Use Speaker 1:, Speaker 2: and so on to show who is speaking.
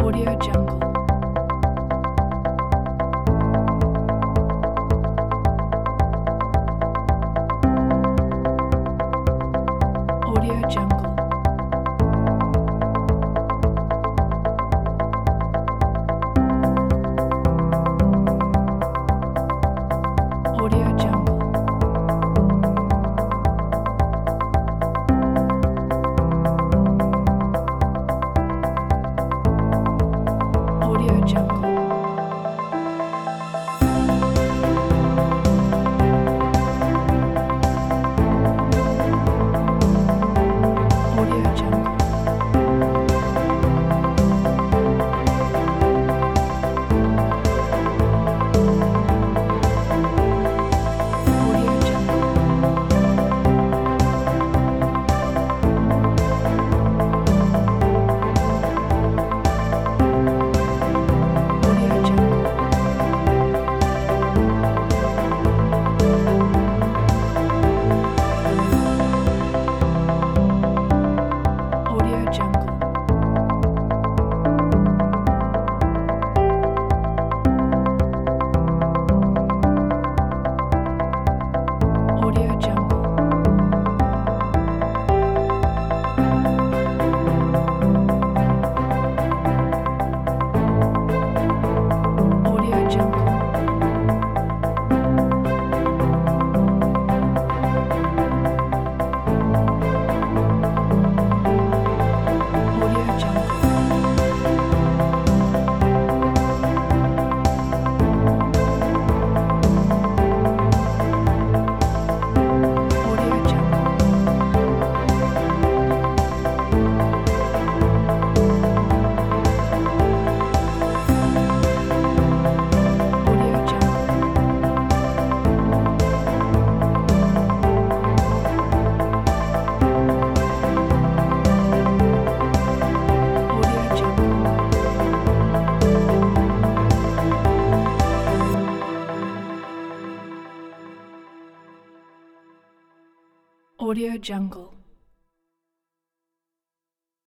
Speaker 1: Audio Jungle. Audio Jungle. Audio Jungle. Audio Jungle. Audio Jungle. Audio Jungle. Audio Jungle. Audio Jungle. Audio Jungle. Audio Jungle. Audio Jungle. Audio Jungle. Audio Jungle. Audio Jungle. Audio Jungle.